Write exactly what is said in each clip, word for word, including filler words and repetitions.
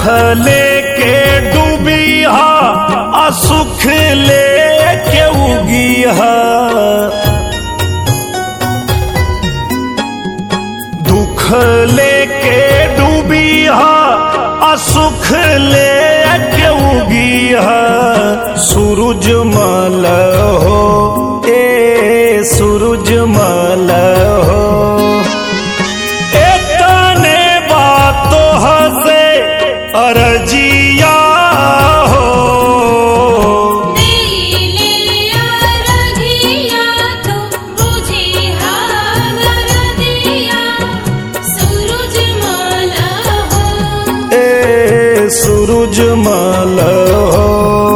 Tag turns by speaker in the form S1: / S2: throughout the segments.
S1: लेके डूबिया असुख लेके उगिया, दुख लेके डूबिया असुख लेके उगिया, सूरजमल हो ए सूरजमल हो, इतने बातों से अरजिया हो,
S2: दिलिया रघिया तो बुझे हागर दिया, सूरजमल हो
S1: ए सूरजमल हो।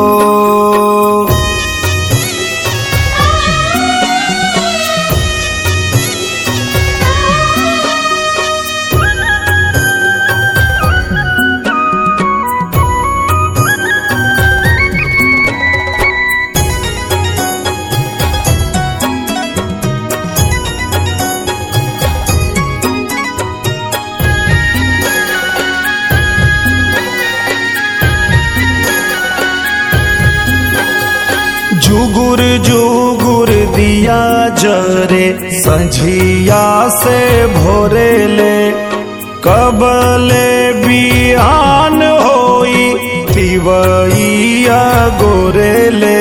S1: जुगुर जुगुर दिया जरे संझिया से भोरे ले, कबले बिहान होई तिवैया गोरे ले,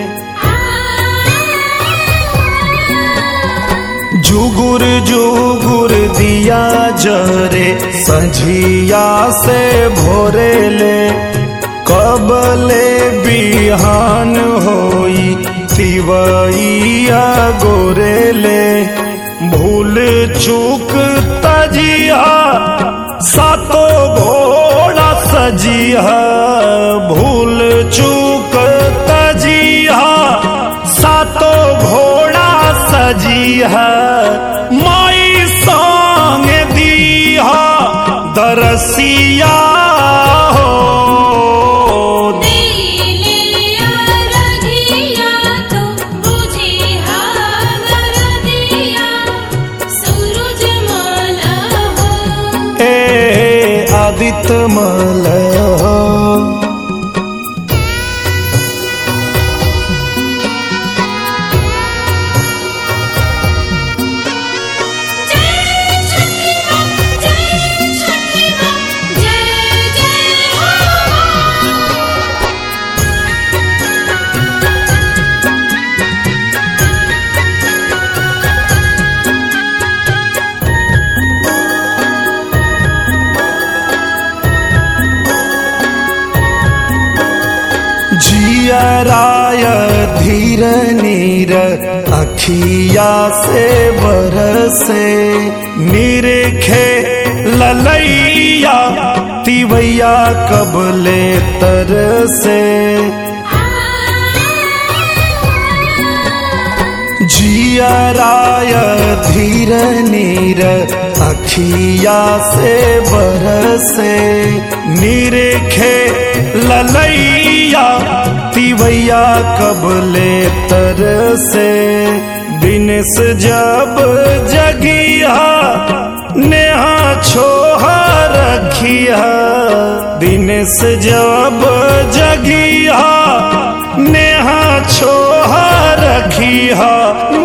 S1: जुगुर जुगुर दिया जरे संझिया से भोरे ले, कबले बिहान होई तिवैया गोरे ले, भूल चूक तजिया सातो घोड़ा सजिया, भूल चूक तजिया सातो घोड़ा सजिया, माई संग दिया दरसिया हो, आदित्यमल हो। जियराय धीर नीर अखिया से बरसे, निरखे ललैया तिवैया कबले तरसे, जियराय धीर नीर अखिया से बरसे, निरखे ललैया तिवैया कबले तरसे, दिनेश जब जगिया नेहा छोहा रखिया, दिनेश जब जगिया नेहा छोहा रखिया,